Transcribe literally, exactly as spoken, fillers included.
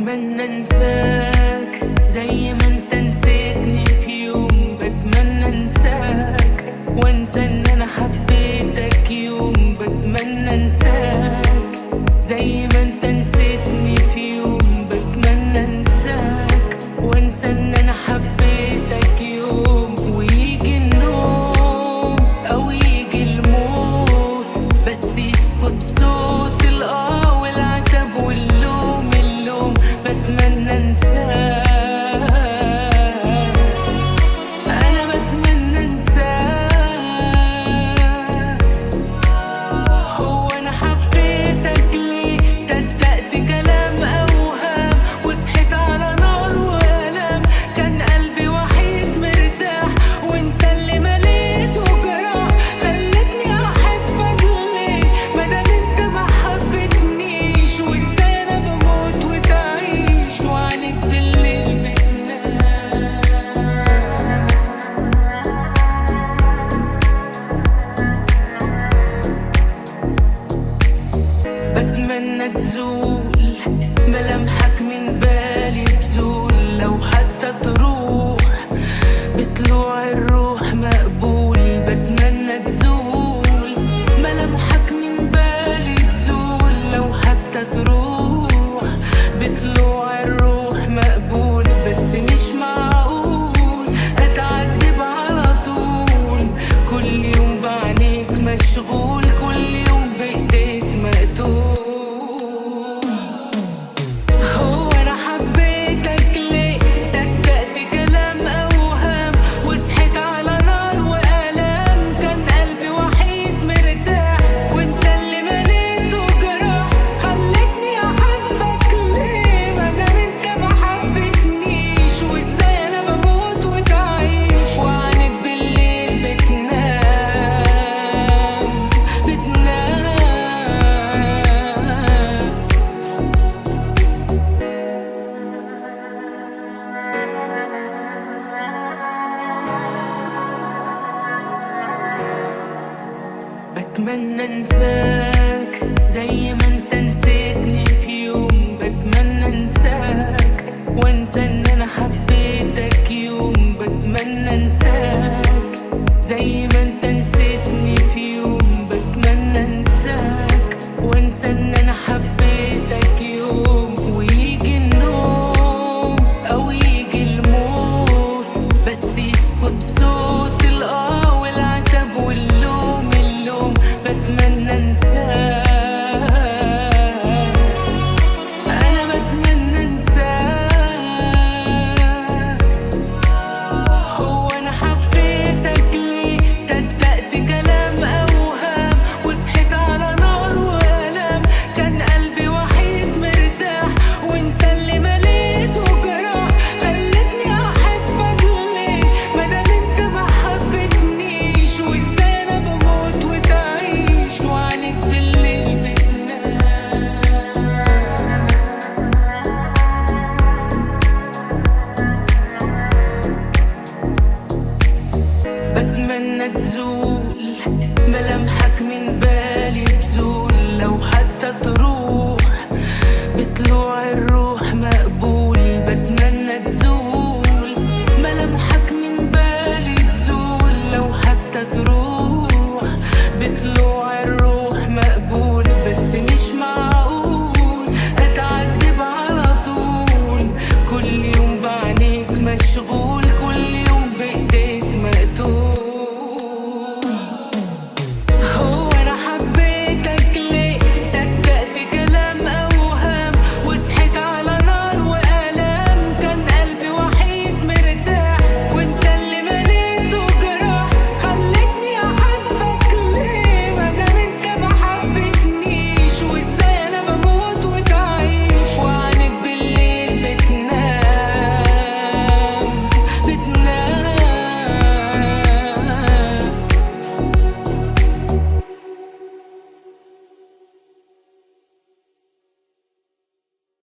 بتمنى انساك زي ما انت نسيتني في يوم. بتمنى انساك وانسى ان انا حبيتك يوم. بتمنى انساك زي ما انت نسيتني في يوم. بتمنى انساك وانسى ان انا حبيتك يوم. ويجي النوم او يجي الموت بس يسكت صوت الاه والعتب واللوم اللوم. بتمنى انساك، انا بتمنى انساك. هو انا حبيتك ليه؟ صدقت كلام اوهام وصحيت على نار والام. كان قلبي وحيد مرتاح وانت اللي مليت وجراح. خلتني احبك ليه مادام انت ما حبتنيش؟ وازاي انا بموت وتعيش وعنك بالليل بتنام. بتمنى تزول ملامحك من بالي، تزول لو حتى تروح بطلوع الروح مقبول. بتمنى تزول ملامحك من بالي، تزول لو حتى تروح بطلوع الروح مقبول. بس مش معقول اتعذب على طول، كل يوم بعينيك مشغول، كل يوم بايديك مقتول. هو انا حبيتك ليه؟ صدقت كلام اوهام وصحيت على نار والام. كان قلبي وحيد مرتاح وانت اللي مليته جراح. خلتني احبك ليه مادام انت ما حبتنيش؟ وازاي انا بموت وتعيش وعنك بالليل بتنام بتنام. بتمنى انساك زي ما انت نسيتني في يوم. بتمنى انساك وانسى ان انا حبيتك يوم. بتمنى انساك زي ما انت نسيتني في يوم. بتمنى انساك وانسى ان انا حبيتك يوم. ويجي النوم او يجي الموت بس يسكت صوت الاه والعتب واللوم اللوم. بتمنى انساك، انا بتمنى انساك. هو انا حبيتك ليه؟ صدقت كلام اوهام وصحيت على نار والام. كان قلبي وحيد مرتاح وانت اللي مليت وجراح. خلتني احبك ليه مادام انت ما حبتنيش؟ وازاي انا بموت وتعيش وعنك بالليل بتنام. بتمنى تزول ملامحك من بالي، تزول لو حتى تروح